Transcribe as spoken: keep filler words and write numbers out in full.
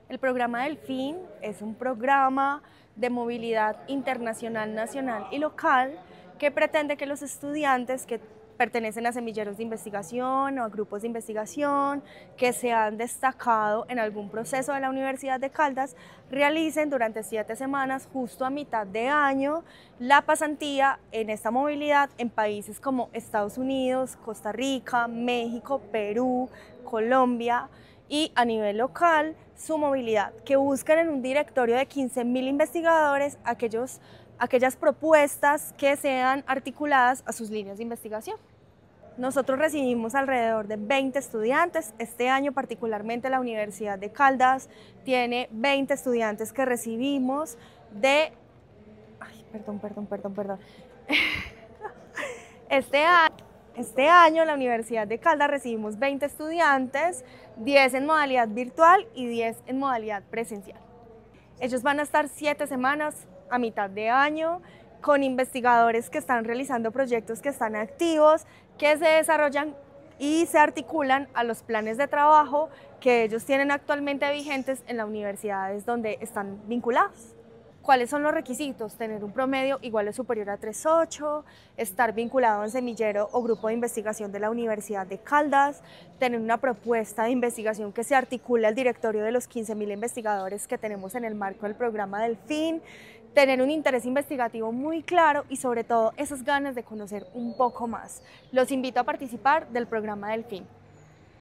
El programa Delfín es un programa de movilidad internacional, nacional y local que pretende que los estudiantes que pertenecen a semilleros de investigación o a grupos de investigación que se han destacado en algún proceso de la Universidad de Caldas realicen durante siete semanas, justo a mitad de año, la pasantía en esta movilidad en países como Estados Unidos, Costa Rica, México, Perú, Colombia, y a nivel local su movilidad, que buscan en un directorio de quince mil investigadores aquellos, aquellas propuestas que sean articuladas a sus líneas de investigación. Nosotros recibimos alrededor de veinte estudiantes. Este año particularmente la Universidad de Caldas tiene veinte estudiantes que recibimos de... Ay, perdón, perdón, perdón, perdón. Este año, este año la Universidad de Caldas recibimos veinte estudiantes, diez en modalidad virtual y diez en modalidad presencial. Ellos van a estar siete semanas a mitad de año con investigadores que están realizando proyectos que están activos, que se desarrollan y se articulan a los planes de trabajo que ellos tienen actualmente vigentes en las universidades donde están vinculados. ¿Cuáles son los requisitos? Tener un promedio igual o superior a tres punto ocho, estar vinculado en semillero o grupo de investigación de la Universidad de Caldas, tener una propuesta de investigación que se articule al directorio de los quince mil investigadores que tenemos en el marco del programa Delfín, tener un interés investigativo muy claro y sobre todo esas ganas de conocer un poco más. Los invito a participar del programa Delfín.